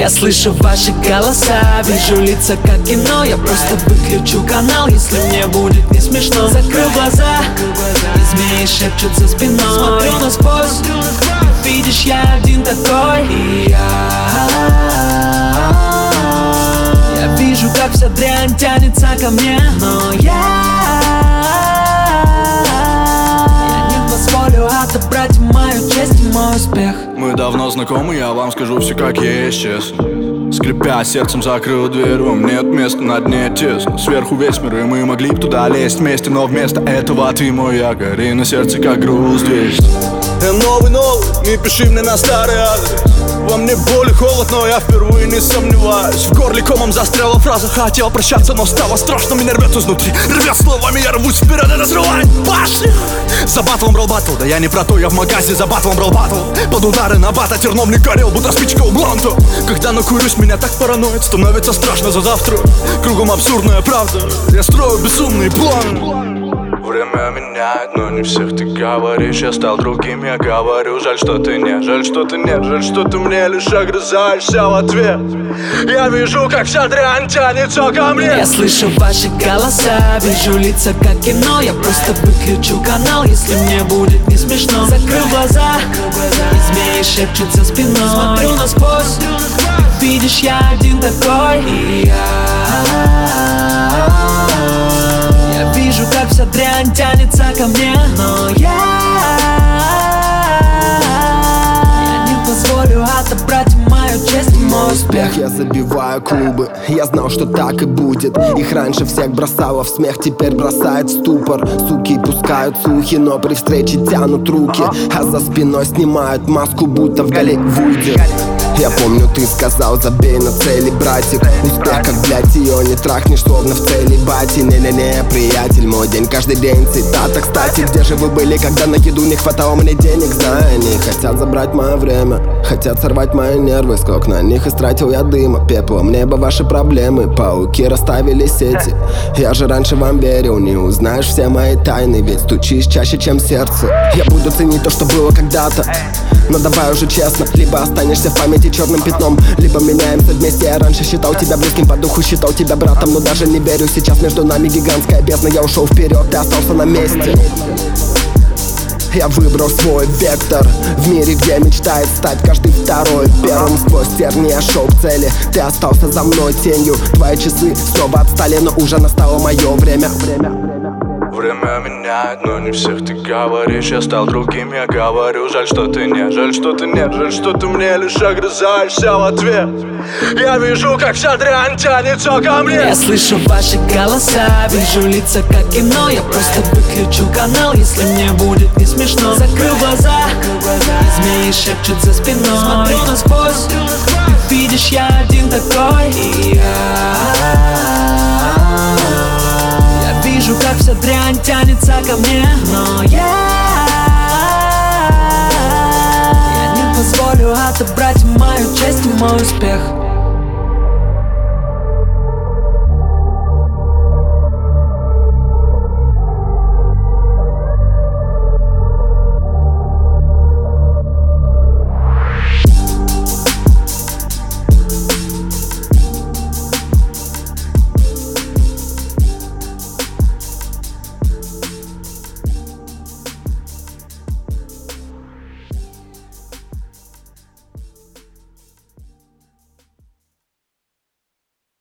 Я слышу ваши голоса, вижу лица как кино. Я просто выключу канал, если мне будет не смешно. Закрыл глаза, и змеи шепчут за спиной. Смотрю насквозь, видишь, я один такой. И я вижу, как вся дрянь тянется ко мне, но я не позволю отобрать мою честь и мой успех. Мы давно знакомы, я вам скажу все как есть, честно. Скрипя сердцем, закрыл дверь, вам нет места, на дне тесно. Сверху весь мир, и мы могли бы туда лезть вместе, но вместо этого ты мой якорь, и на сердце как груз 200. Новый, не пиши мне на старый адрес. Во мне боль и холод, но я впервые не сомневаюсь. В горле комом застряла фраза, хотел прощаться, но стало страшно, меня рвет изнутри. Рвет словами, я рвусь вперед и разрывает башню. За батлом брал батл, да я не про то, я в магазе за батлом брал батл. Под удары на бата терновник горел, будто спичка у бланта. Когда накурюсь, меня так параноид, становится страшно за завтра. Кругом абсурдная правда, я строю безумные планы. Время меняет, но не всех ты говоришь. Я стал другим, я говорю. Жаль, что ты не, жаль, что ты нет. Жаль, что ты мне лишь огрызаешься в ответ. Я вижу, как вся дрянь тянется ко мне. Я слышу ваши голоса, вижу лица как кино. Я просто выключу канал, если мне будет не смешно. Закрыл глаза, и змеи шепчут за спиной. Смотрю насквозь, видишь, я один такой. И я вижу, как вся дрянь тянется ко мне, но я не позволю отобрать мою честь и мой успех. Я забиваю клубы, я знал, что так и будет. Их раньше всех бросало в смех, теперь бросает в ступор. Суки пускают слухи, но при встрече тянут руки, а за спиной снимают маску, будто в Голливуде. Я помню, ты сказал, забей на цели, братик. Успех, как блять, ее не трахнешь, словно в цели бати. Не-не-не, приятель, мой день каждый день цитата. Кстати, где же вы были, когда на еду не хватало мне денег? Знаю, они хотят забрать мое время, хотят сорвать мои нервы. Сколько на них истратил я дыма, пепла. Мне бы ваши проблемы, пауки расставили сети. Я же раньше вам верил, не узнаешь все мои тайны, ведь стучишь чаще, чем сердце. Я буду ценить то, что было когда-то, но давай уже честно, либо останешься в памяти черным пятном, либо меняемся вместе. Я раньше считал тебя близким по духу, считал тебя братом, но даже не верю. Сейчас между нами гигантская бездна. Я ушел вперед, ты остался на месте. Я выбрал свой вектор в мире, где мечтает стать каждый второй первым. Сквозь тернии я шел к цели, ты остался за мной тенью. Твои часы снова отстали, но уже настало мое время. Время меняет, но не всех ты говоришь. Я стал другим, я говорю. Жаль, что ты не, жаль, что ты нет. Жаль, что ты мне лишь огрызаешься в ответ. Я вижу, как вся дрянь тянется ко мне. Я слышу ваши голоса, вижу лица как кино. Я просто выключу канал, если мне будет не смешно. Закрыл глаза, и змеи шепчут за спиной. Смотрю насквозь, ты видишь, я один такой. И я вижу, как вся дрянь тянется ко мне, но я не позволю отобрать мою честь и мой успех.